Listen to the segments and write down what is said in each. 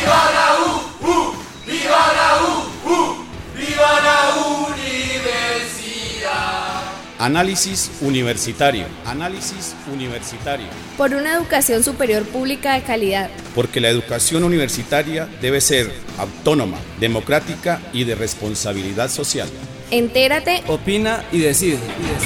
¡Viva la ¡Viva la universidad! Análisis universitario. Análisis universitario. Por una educación superior pública de calidad. Porque la educación universitaria debe ser autónoma, democrática y de responsabilidad social. Entérate, opina y decide.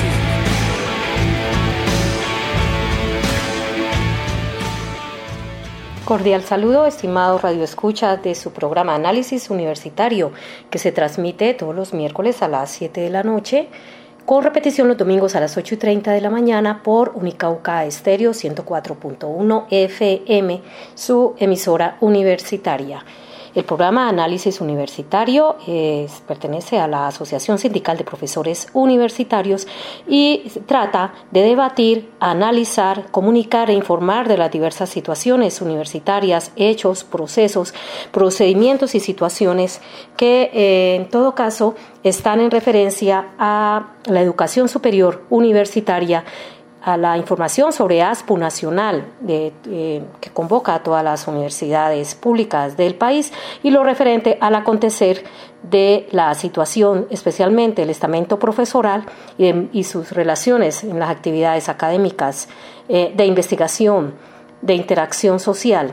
Cordial saludo, estimados radioescuchas de su programa Análisis Universitario, que se transmite todos los miércoles a las 7 de la noche, con repetición los domingos a las 8:30 de la mañana por Unicauca Estéreo 104.1 FM, su emisora universitaria. El programa Análisis Universitario pertenece a la Asociación Sindical de Profesores Universitarios y trata de debatir, analizar, comunicar e informar de las diversas situaciones universitarias, hechos, procesos, procedimientos y situaciones que en todo caso están en referencia a la educación superior universitaria, a la información sobre ASPU nacional que convoca a todas las universidades públicas del país y lo referente al acontecer de la situación, especialmente el estamento profesoral y sus relaciones en las actividades académicas, de investigación, de interacción social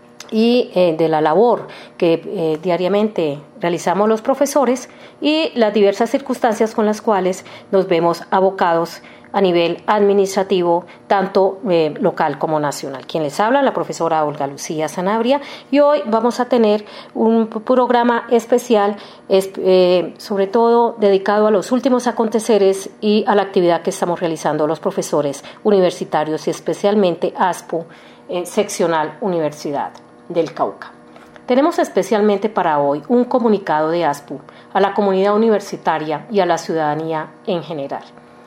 y de la labor que diariamente realizamos los profesores y las diversas circunstancias con las cuales nos vemos abocados a nivel administrativo, tanto local como nacional. Quien les habla, la profesora Olga Lucía Sanabria, y hoy vamos a tener un programa especial, sobre todo dedicado a los últimos aconteceres y a la actividad que estamos realizando los profesores universitarios y especialmente ASPU, seccional Universidad del Cauca. Tenemos especialmente para hoy un comunicado de ASPU a la comunidad universitaria y a la ciudadanía en general.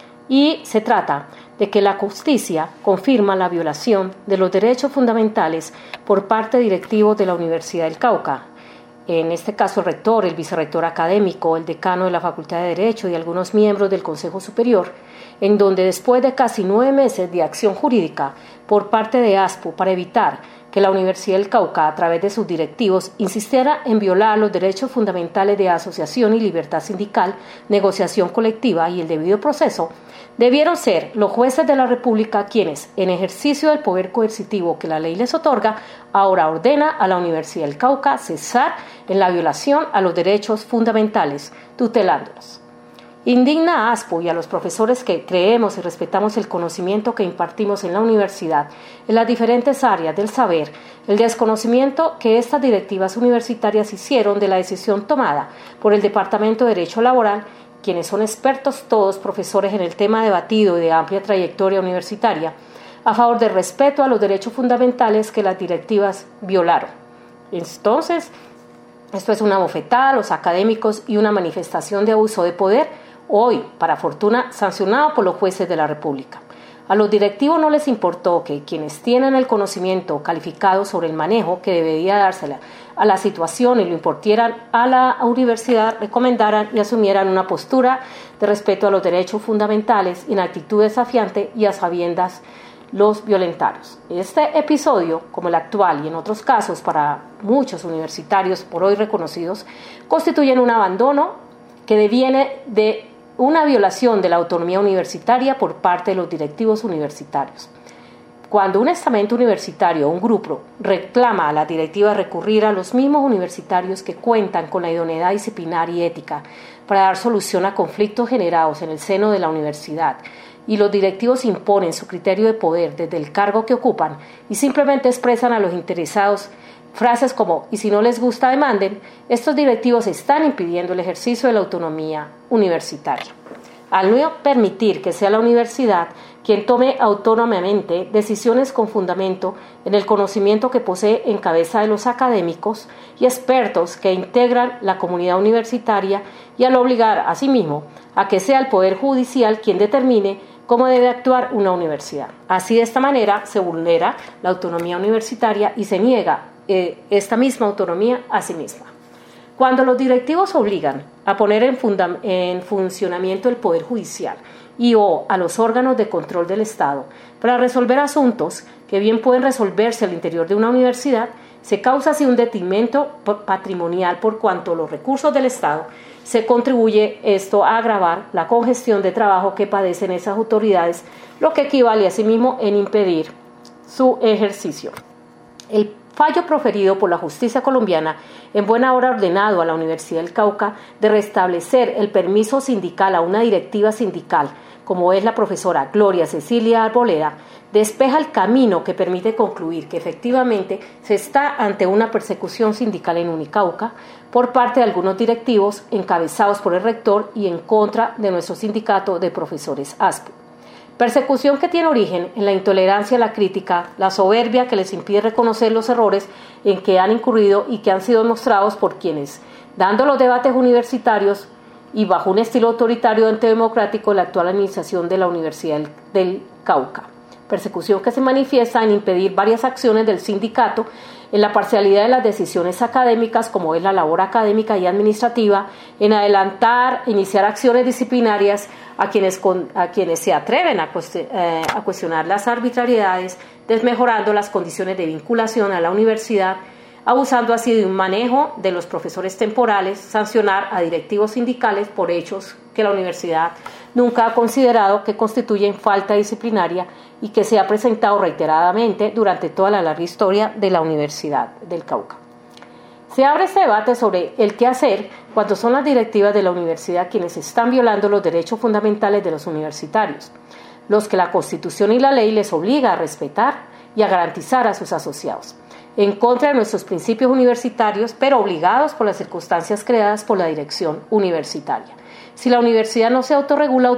Y se trata de que la justicia confirma la violación de los derechos fundamentales por parte de directivos de la Universidad del Cauca, en este caso el rector, el vicerrector académico, el decano de la Facultad de Derecho y algunos miembros del Consejo Superior, en donde después de casi 9 meses de acción jurídica por parte de ASPU para evitar que la Universidad del Cauca, a través de sus directivos, insistiera en violar los derechos fundamentales de asociación y libertad sindical, negociación colectiva y el debido proceso, debieron ser los jueces de la República quienes, en ejercicio del poder coercitivo que la ley les otorga, ahora ordena a la Universidad del Cauca cesar en la violación a los derechos fundamentales, tutelándolos. Indigna a ASPU y a los profesores que creemos y respetamos el conocimiento que impartimos en la universidad, en las diferentes áreas del saber, el desconocimiento que estas directivas universitarias hicieron de la decisión tomada por el Departamento de Derecho Laboral, quienes son expertos todos profesores en el tema debatido y de amplia trayectoria universitaria, a favor del respeto a los derechos fundamentales que las directivas violaron. Entonces, esto es una bofetada a los académicos y una manifestación de abuso de poder, hoy, para fortuna, sancionado por los jueces de la República. A los directivos no les importó que quienes tienen el conocimiento calificado sobre el manejo que debería dársela a la situación y lo impartieran a la universidad, recomendaran y asumieran una postura de respeto a los derechos fundamentales en actitud desafiante y a sabiendas los violentarios. Este episodio, como el actual y en otros casos para muchos universitarios por hoy reconocidos, constituyen un abandono que deviene de una violación de la autonomía universitaria por parte de los directivos universitarios. Cuando un estamento universitario o un grupo reclama a la directiva recurrir a los mismos universitarios que cuentan con la idoneidad disciplinar y ética para dar solución a conflictos generados en el seno de la universidad, y los directivos imponen su criterio de poder desde el cargo que ocupan y simplemente expresan a los interesados frases como «y si no les gusta, demanden», estos directivos están impidiendo el ejercicio de la autonomía universitaria. Al no permitir que sea la universidad quien tome autónomamente decisiones con fundamento en el conocimiento que posee en cabeza de los académicos y expertos que integran la comunidad universitaria, y al obligar asimismo a que sea el Poder Judicial quien determine cómo debe actuar una universidad. Así, de esta manera, se vulnera la autonomía universitaria y se niega esta misma autonomía a sí misma. Cuando los directivos obligan a poner en funcionamiento el Poder Judicial o a los órganos de control del Estado para resolver asuntos que bien pueden resolverse al interior de una universidad, Se causa así un detrimento patrimonial por cuanto los recursos del Estado se contribuye esto a agravar la congestión de trabajo que padecen esas autoridades, lo que equivale asimismo en impedir su ejercicio. El fallo proferido por la justicia colombiana en buena hora ordenado a la Universidad del Cauca de restablecer el permiso sindical a una directiva sindical, como es la profesora Gloria Cecilia Arboleda, despeja el camino que permite concluir que efectivamente se está ante una persecución sindical en Unicauca por parte de algunos directivos encabezados por el rector y en contra de nuestro sindicato de profesores ASPO. Persecución que tiene origen en la intolerancia a la crítica, la soberbia que les impide reconocer los errores en que han incurrido y que han sido mostrados por quienes, dando los debates universitarios y bajo un estilo autoritario antidemocrático, la actual administración de la Universidad del Cauca. Persecución que se manifiesta en impedir varias acciones del sindicato, en la parcialidad de las decisiones académicas, como es la labor académica y administrativa, en adelantar, iniciar acciones disciplinarias a quienes se atreven a cuestionar las arbitrariedades, desmejorando las condiciones de vinculación a la universidad, abusando así de un manejo de los profesores temporales, sancionar a directivos sindicales por hechos que la universidad nunca ha considerado que constituyen falta disciplinaria y que se ha presentado reiteradamente durante toda la larga historia de la Universidad del Cauca. Se abre este debate sobre el qué hacer cuando son las directivas de la universidad quienes están violando los derechos fundamentales de los universitarios, los que la Constitución y la ley les obliga a respetar y a garantizar a sus asociados, en contra de nuestros principios universitarios, pero obligados por las circunstancias creadas por la dirección universitaria. Si la universidad no se autorregula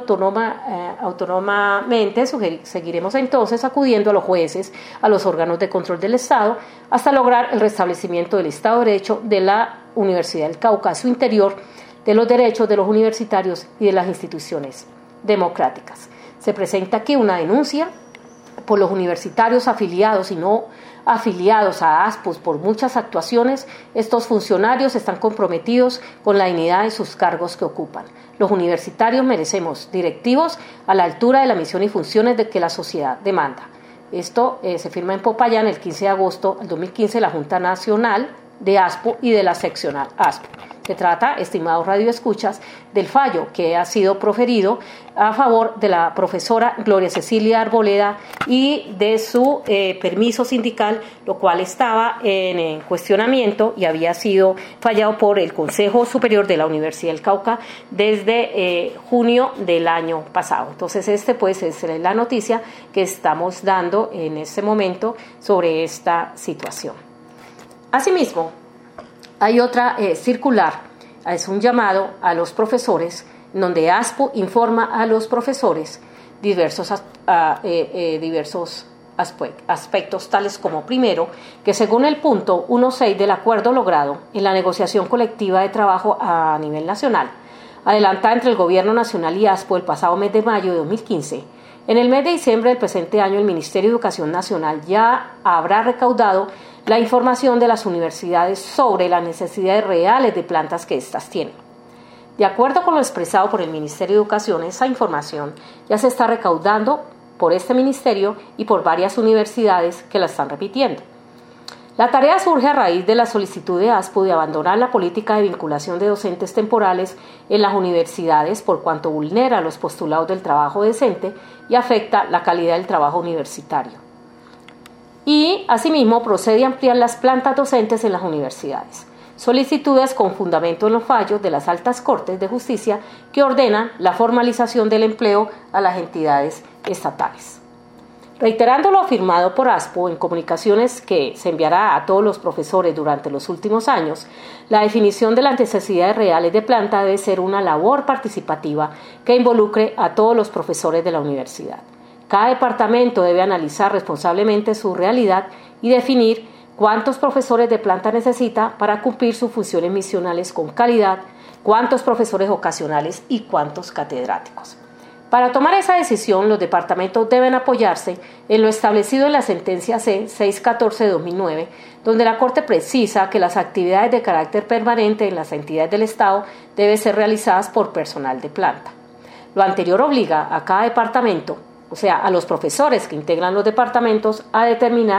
autónomamente, seguiremos entonces acudiendo a los jueces, a los órganos de control del Estado, hasta lograr el restablecimiento del Estado de Derecho de la Universidad del Cauca, a su interior, de los derechos de los universitarios y de las instituciones democráticas. Se presenta aquí una denuncia por los universitarios afiliados y no afiliados a ASPOS por muchas actuaciones. Estos funcionarios están comprometidos con la dignidad de sus cargos que ocupan. Los universitarios merecemos directivos a la altura de la misión y funciones de que la sociedad demanda. Esto se firma en Popayán el 15 de agosto del 2015 la Junta Nacional de ASPO y de la seccional ASPO. Se trata, estimados radioescuchas, del fallo que ha sido proferido a favor de la profesora Gloria Cecilia Arboleda y de su permiso sindical, lo cual estaba en cuestionamiento y había sido fallado por el Consejo Superior de la Universidad del Cauca desde junio del año pasado. Entonces, pues es la noticia que estamos dando en este momento sobre esta situación. Asimismo, hay otra circular, es un llamado a los profesores, donde ASPO informa a los profesores diversos aspectos, tales como, primero, que según el punto 1.6 del acuerdo logrado en la negociación colectiva de trabajo a nivel nacional, adelantada entre el Gobierno Nacional y ASPO el pasado mes de mayo de 2015, en el mes de diciembre del presente año el Ministerio de Educación Nacional ya habrá recaudado la información de las universidades sobre las necesidades reales de plantas que éstas tienen. De acuerdo con lo expresado por el Ministerio de Educación, esa información ya se está recaudando por este ministerio y por varias universidades que la están repitiendo. La tarea surge a raíz de la solicitud de ASPO de abandonar la política de vinculación de docentes temporales en las universidades por cuanto vulnera los postulados del trabajo decente y afecta la calidad del trabajo universitario. Y, asimismo, procede a ampliar las plantas docentes en las universidades. Solicitudes con fundamento en los fallos de las altas cortes de justicia que ordenan la formalización del empleo a las entidades estatales. Reiterando lo afirmado por ASPO en comunicaciones que se enviará a todos los profesores durante los últimos años, la definición de las necesidades reales de planta debe ser una labor participativa que involucre a todos los profesores de la universidad. Cada departamento debe analizar responsablemente su realidad y definir cuántos profesores de planta necesita para cumplir sus funciones misionales con calidad, cuántos profesores ocasionales y cuántos catedráticos. Para tomar esa decisión, los departamentos deben apoyarse en lo establecido en la sentencia C-614 de 2009, donde la Corte precisa que las actividades de carácter permanente en las entidades del Estado deben ser realizadas por personal de planta. Lo anterior obliga a cada departamento, o sea, a los profesores que integran los departamentos, a determinar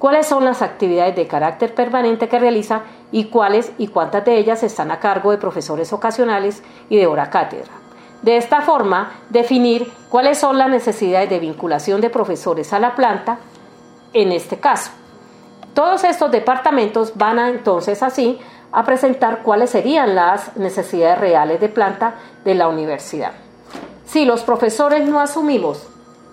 cuáles son las actividades de carácter permanente que realiza y cuáles y cuántas de ellas están a cargo de profesores ocasionales y de hora cátedra. De esta forma, definir cuáles son las necesidades de vinculación de profesores a la planta en este caso. Todos estos departamentos van entonces así a presentar cuáles serían las necesidades reales de planta de la universidad. Si los profesores no asumimos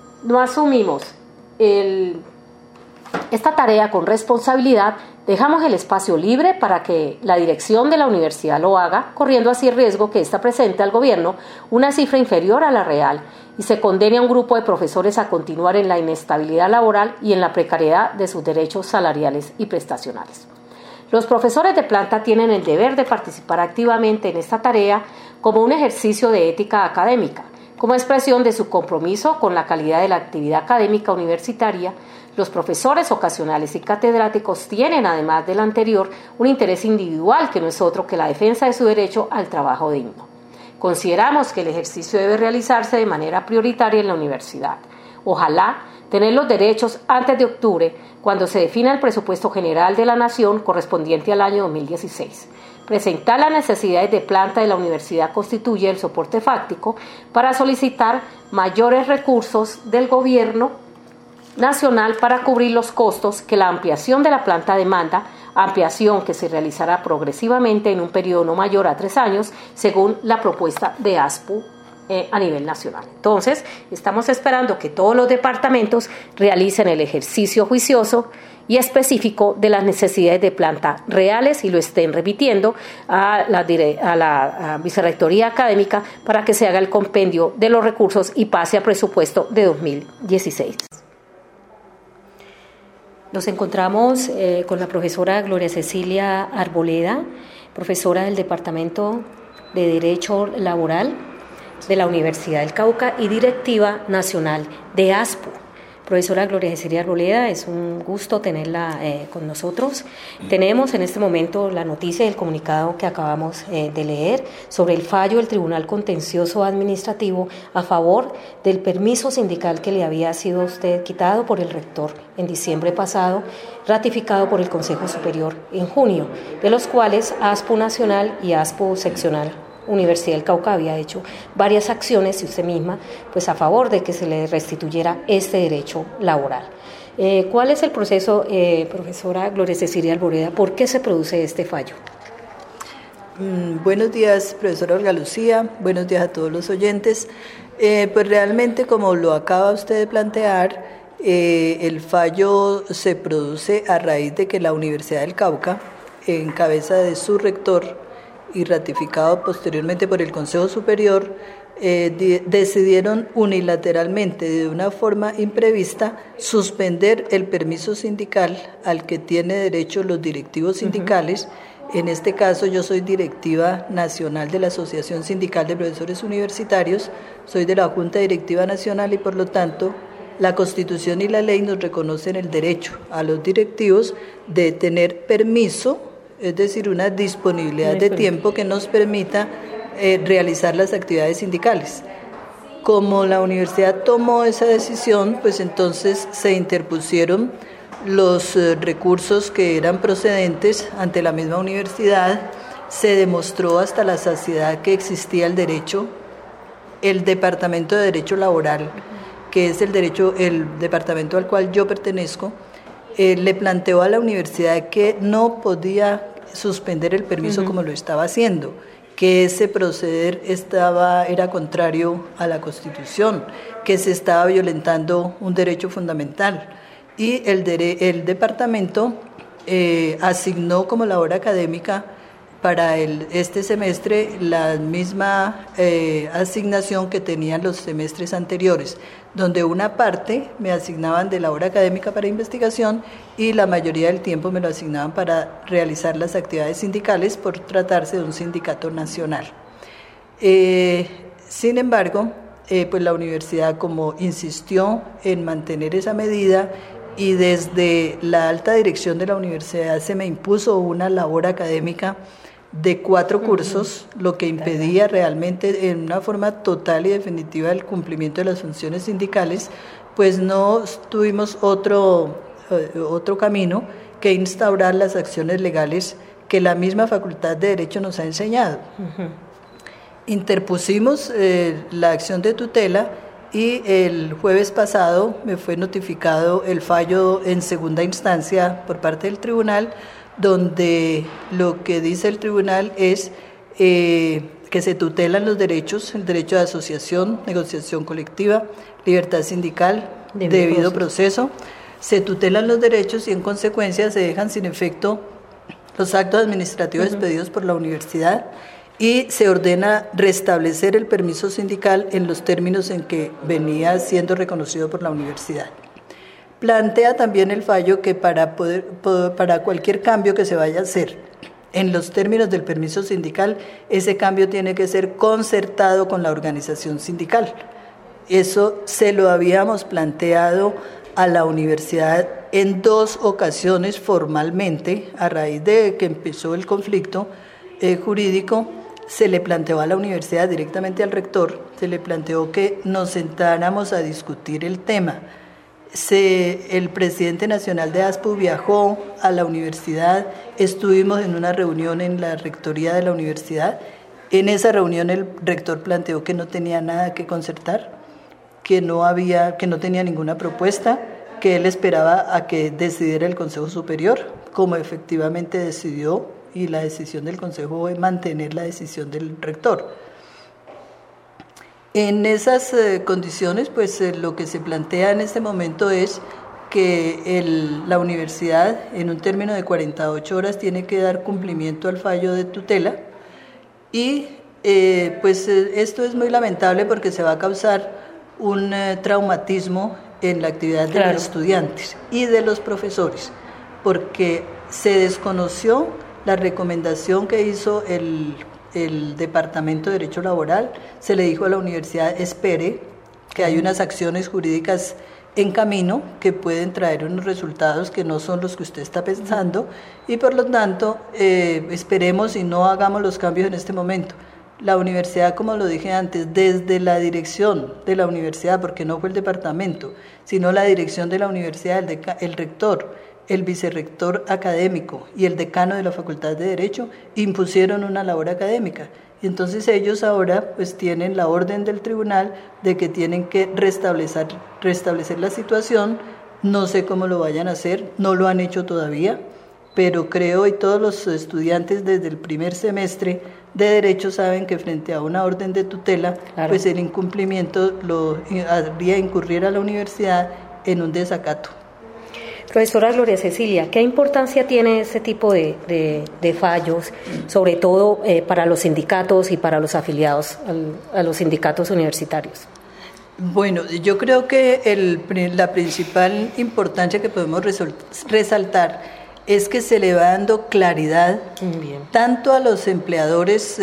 esta tarea con responsabilidad, dejamos el espacio libre para que la dirección de la universidad lo haga, corriendo así el riesgo que ésta presente al gobierno una cifra inferior a la real y se condene a un grupo de profesores a continuar en la inestabilidad laboral y en la precariedad de sus derechos salariales y prestacionales. Los profesores de planta tienen el deber de participar activamente en esta tarea como un ejercicio de ética académica, como expresión de su compromiso con la calidad de la actividad académica universitaria. Los profesores ocasionales y catedráticos tienen, además del anterior, un interés individual que no es otro que la defensa de su derecho al trabajo digno. Consideramos que el ejercicio debe realizarse de manera prioritaria en la universidad. Ojalá tener los derechos antes de octubre, cuando se defina el presupuesto general de la Nación correspondiente al año 2016. Presentar las necesidades de planta de la universidad constituye el soporte fáctico para solicitar mayores recursos del gobierno nacional para cubrir los costos que la ampliación de la planta demanda, ampliación que se realizará progresivamente en un periodo no mayor a 3 años, según la propuesta de ASPU a nivel nacional. Entonces, estamos esperando que todos los departamentos realicen el ejercicio juicioso y específico de las necesidades de planta reales y lo estén remitiendo a la Vicerrectoría Académica para que se haga el compendio de los recursos y pase a presupuesto de 2016. Nos encontramos con la profesora Gloria Cecilia Arboleda, profesora del Departamento de Derecho Laboral de la Universidad del Cauca y directiva nacional de ASPU. Profesora Gloria Cecilia Arboleda, es un gusto tenerla con nosotros. Tenemos en este momento la noticia del comunicado que acabamos de leer sobre el fallo del Tribunal Contencioso Administrativo a favor del permiso sindical que le había sido a usted quitado por el rector en diciembre pasado, ratificado por el Consejo Superior en junio, de los cuales ASPU Nacional y ASPU Seccional Universidad del Cauca había hecho varias acciones y usted misma pues a favor de que se le restituyera este derecho laboral. ¿Cuál es el proceso, profesora Gloria Cecilia Arboleda? ¿Por qué se produce este fallo? Buenos días, profesora Olga Lucía, buenos días a todos los oyentes. Pues realmente, como lo acaba usted de plantear, el fallo se produce a raíz de que la Universidad del Cauca, en cabeza de su rector, y ratificado posteriormente por el Consejo Superior, decidieron unilateralmente, de una forma imprevista, suspender el permiso sindical al que tienen derecho los directivos sindicales. En este caso, yo soy directiva nacional de la Asociación Sindical de Profesores Universitarios, soy de la Junta Directiva Nacional y, por lo tanto, la Constitución y la ley nos reconocen el derecho a los directivos de tener permiso, es decir, una disponibilidad de tiempo que nos permita realizar las actividades sindicales. Como la universidad tomó esa decisión, pues entonces se interpusieron los recursos que eran procedentes ante la misma universidad. Se demostró hasta la saciedad que existía el derecho. El Departamento de Derecho Laboral, que es el departamento al cual yo pertenezco, le planteó a la universidad que no podía suspender el permiso como lo estaba haciendo, que ese proceder era contrario a la Constitución, que se estaba violentando un derecho fundamental. Y el departamento asignó como labor académica para este semestre la misma asignación que tenían los semestres anteriores, donde una parte me asignaban de labor académica para investigación y la mayoría del tiempo me lo asignaban para realizar las actividades sindicales por tratarse de un sindicato nacional. Sin embargo, pues la universidad, como insistió en mantener esa medida, y desde la alta dirección de la universidad se me impuso una labor académica de 4 cursos, lo que impedía realmente en una forma total y definitiva el cumplimiento de las funciones sindicales, pues no tuvimos otro otro camino que instaurar las acciones legales que la misma Facultad de Derecho nos ha enseñado. Interpusimos la acción de tutela y el jueves pasado me fue notificado el fallo en segunda instancia por parte del tribunal, donde lo que dice el tribunal es que se tutelan los derechos, el derecho de asociación, negociación colectiva, libertad sindical, debido proceso. Se tutelan los derechos y en consecuencia se dejan sin efecto los actos administrativos expedidos por la universidad y se ordena restablecer el permiso sindical en los términos en que venía siendo reconocido por la universidad. Plantea también el fallo que para cualquier cambio que se vaya a hacer en los términos del permiso sindical, ese cambio tiene que ser concertado con la organización sindical. Eso se lo habíamos planteado a la universidad en 2 ocasiones formalmente, a raíz de que empezó el conflicto jurídico. Se le planteó a la universidad, directamente al rector, se le planteó que nos sentáramos a discutir el tema. El presidente nacional de ASPU viajó a la universidad, estuvimos en una reunión en la rectoría de la universidad. En esa reunión el rector planteó que no tenía nada que concertar, que no tenía ninguna propuesta, que él esperaba a que decidiera el Consejo Superior, como efectivamente decidió, y la decisión del Consejo fue mantener la decisión del rector. En esas condiciones, pues lo que se plantea en este momento es que la universidad, en un término de 48 horas, tiene que dar cumplimiento al fallo de tutela y esto es muy lamentable porque se va a causar un traumatismo en la actividad de los estudiantes y de los profesores, porque se desconoció la recomendación que hizo el Departamento de Derecho Laboral. Se le dijo a la universidad, espere, que hay unas acciones jurídicas en camino que pueden traer unos resultados que no son los que usted está pensando y por lo tanto esperemos y no hagamos los cambios en este momento. La universidad, como lo dije antes, desde la dirección de la universidad, porque no fue el departamento, sino la dirección de la universidad, el rector, el vicerrector académico y el decano de la Facultad de Derecho impusieron una labor académica. Y entonces ellos ahora pues tienen la orden del tribunal de que tienen que restablecer la situación. No sé cómo lo vayan a hacer, no lo han hecho todavía, pero creo y todos los estudiantes desde el primer semestre de Derecho saben que frente a una orden de tutela, pues el incumplimiento lo haría incurrir a la universidad en un desacato. Profesora Gloria Cecilia, ¿qué importancia tiene ese tipo de fallos, sobre todo para los sindicatos y para los afiliados a los sindicatos universitarios? Bueno, yo creo que la principal importancia que podemos resaltar es que se le va dando claridad tanto a los empleadores,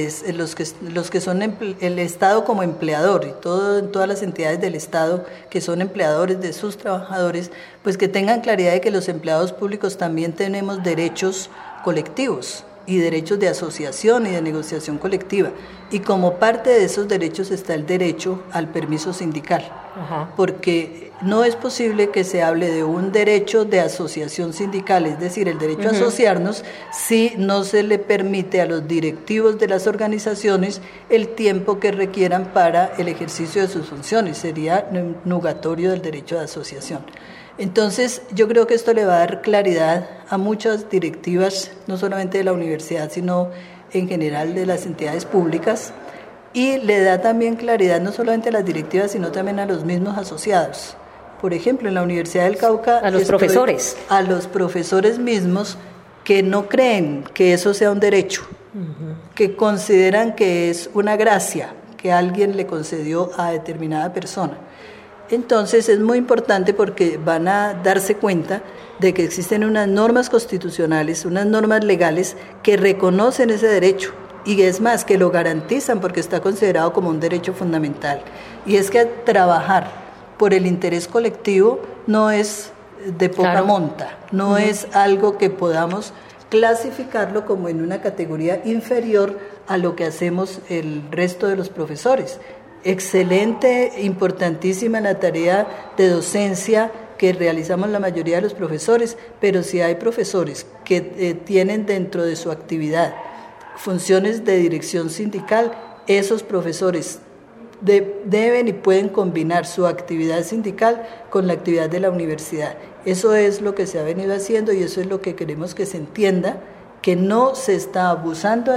los que son el Estado como empleador y todas las entidades del Estado que son empleadores de sus trabajadores, pues que tengan claridad de que los empleados públicos también tenemos derechos colectivos y derechos de asociación y de negociación colectiva. Y como parte de esos derechos está el derecho al permiso sindical. Porque no es posible que se hable de un derecho de asociación sindical, es decir, el derecho a asociarnos, si no se le permite a los directivos de las organizaciones el tiempo que requieran para el ejercicio de sus funciones. Sería nugatorio del derecho de asociación. Entonces, yo creo que esto le va a dar claridad a muchas directivas, no solamente de la universidad, sino en general de las entidades públicas, y le da también claridad no solamente a las directivas, sino también a los mismos asociados. Por ejemplo, en la Universidad del Cauca... A los profesores. A los profesores mismos que no creen que eso sea un derecho, que consideran que es una gracia que alguien le concedió a determinada persona. Entonces es muy importante porque van a darse cuenta de que existen unas normas constitucionales, unas normas legales que reconocen ese derecho y es más, que lo garantizan porque está considerado como un derecho fundamental. Y es que trabajar por el interés colectivo no es de poca monta, no es algo que podamos clasificarlo como en una categoría inferior a lo que hacemos el resto de los profesores. Excelente, importantísima la tarea de docencia que realizamos la mayoría de los profesores, pero si hay profesores que tienen dentro de su actividad funciones de dirección sindical, esos profesores deben y pueden combinar su actividad sindical con la actividad de la universidad. Eso es lo que se ha venido haciendo y eso es lo que queremos que se entienda, que no se está abusando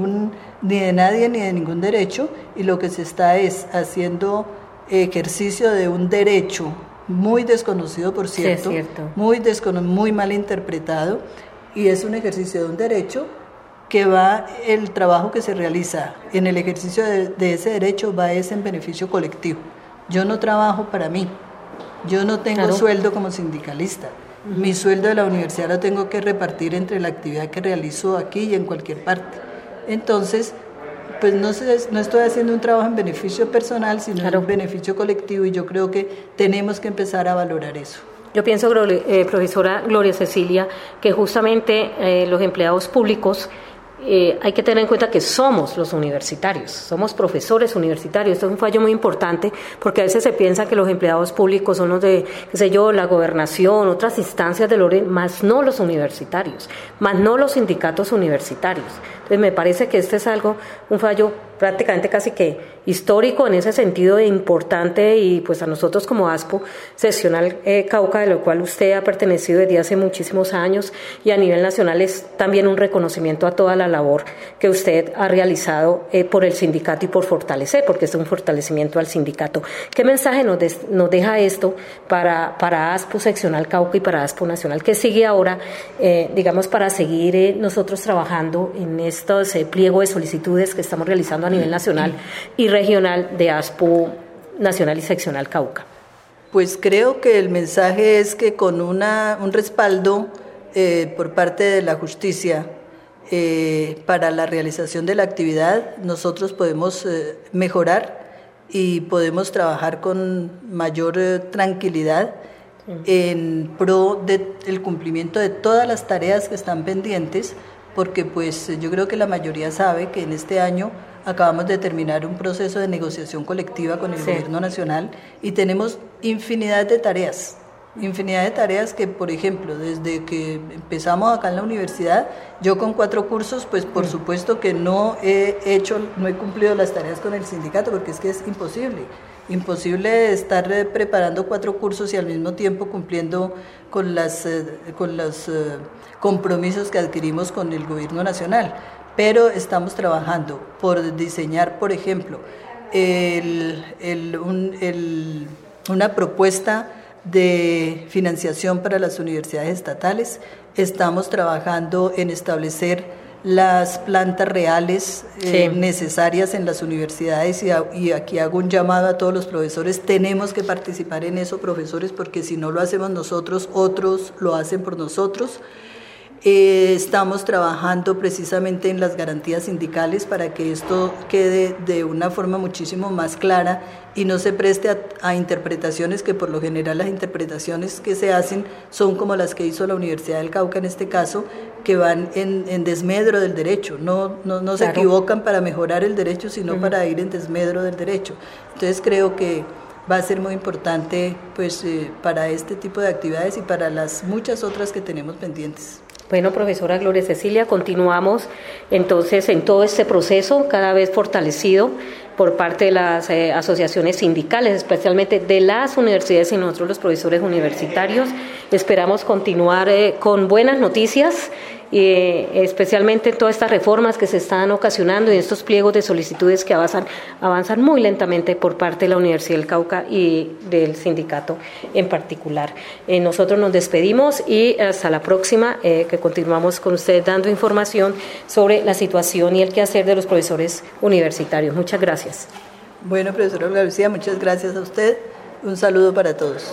ni de nadie ni de ningún derecho, y lo que se está es haciendo ejercicio de un derecho muy desconocido, por cierto, sí, es cierto. Muy mal interpretado, y es un ejercicio de un derecho que el trabajo que se realiza en el ejercicio de ese derecho es en beneficio colectivo. Yo no trabajo para mí, yo no tengo sueldo como sindicalista. Mi sueldo de la universidad lo tengo que repartir entre la actividad que realizo aquí y en cualquier parte. Entonces, pues no estoy haciendo un trabajo en beneficio personal, sino en beneficio colectivo, y yo creo que tenemos que empezar a valorar eso. Yo pienso, profesora Gloria Cecilia, que justamente los empleados públicos hay que tener en cuenta que somos los universitarios, somos profesores universitarios. Esto es un fallo muy importante, porque a veces se piensa que los empleados públicos son los de, la gobernación, otras instancias del orden, más no los universitarios, más no los sindicatos universitarios. Entonces me parece que este es un fallo prácticamente casi que histórico en ese sentido de importante, y pues a nosotros como ASPO Seccional Cauca, de lo cual usted ha pertenecido desde hace muchísimos años, y a nivel nacional es también un reconocimiento a toda la labor que usted ha realizado por el sindicato y por fortalecer, porque es un fortalecimiento al sindicato. ¿Qué mensaje nos deja esto para ASPO Seccional Cauca y para ASPO Nacional? ¿Qué sigue ahora, para seguir nosotros trabajando en estos pliego de solicitudes que estamos realizando a nivel nacional y regional de ASPO Nacional y Seccional Cauca? Pues creo que el mensaje es que con un respaldo por parte de la justicia para la realización de la actividad, nosotros podemos mejorar y podemos trabajar con mayor tranquilidad en pro del cumplimiento de todas las tareas que están pendientes, porque pues yo creo que la mayoría sabe que en este año acabamos de terminar un proceso de negociación colectiva con el Gobierno Nacional, y tenemos infinidad de tareas que, por ejemplo, desde que empezamos acá en la universidad, yo con 4 cursos, pues por supuesto que no he cumplido las tareas con el sindicato, porque es que es imposible estar preparando 4 cursos y al mismo tiempo cumpliendo con los compromisos que adquirimos con el Gobierno Nacional. Pero estamos trabajando por diseñar, por ejemplo, una propuesta de financiación para las universidades estatales. Estamos trabajando en establecer las plantas reales necesarias en las universidades, y aquí hago un llamado a todos los profesores: tenemos que participar en eso, profesores, porque si no lo hacemos nosotros, otros lo hacen por nosotros. Estamos trabajando precisamente en las garantías sindicales para que esto quede de una forma muchísimo más clara y no se preste a interpretaciones, que por lo general las interpretaciones que se hacen son como las que hizo la Universidad del Cauca en este caso, que van en desmedro del derecho, no se equivocan para mejorar el derecho, sino para ir en desmedro del derecho. Entonces creo que va a ser muy importante para este tipo de actividades y para las muchas otras que tenemos pendientes. Bueno, profesora Gloria Cecilia, continuamos entonces en todo este proceso cada vez fortalecido por parte de las asociaciones sindicales, especialmente de las universidades y nosotros los profesores universitarios. Esperamos continuar con buenas noticias, especialmente en todas estas reformas que se están ocasionando y estos pliegos de solicitudes que avanzan muy lentamente por parte de la Universidad del Cauca y del sindicato en particular. Nosotros nos despedimos y hasta la próxima, que continuamos con ustedes dando información sobre la situación y el quehacer de los profesores universitarios. Muchas gracias. Bueno, profesora García, muchas gracias a usted. Un saludo para todos.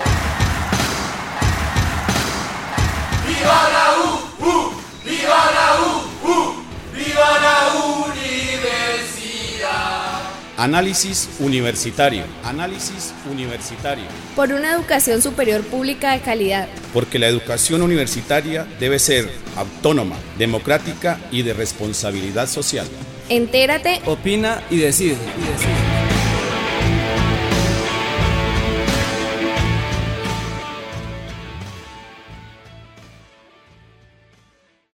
¡Viva la U! ¡Viva la U! ¡Viva la universidad! Análisis universitario. Análisis universitario. Por una educación superior pública de calidad. Porque la educación universitaria debe ser autónoma, democrática y de responsabilidad social. Entérate, opina y decide.